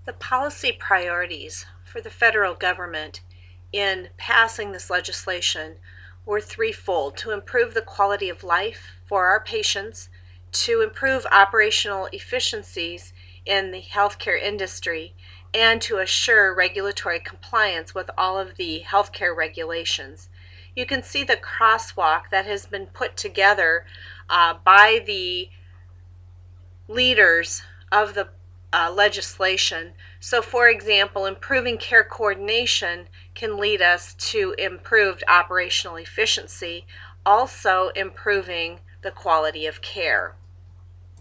The policy priorities for the federal government in passing this legislation were threefold: to improve the quality of life for our patients, to improve operational efficiencies in the healthcare industry, and to assure regulatory compliance with all of the healthcare regulations. You can see the crosswalk that has been put together by the leaders of the legislation. So, for example, improving care coordination can lead us to improved operational efficiency, also improving the quality of care.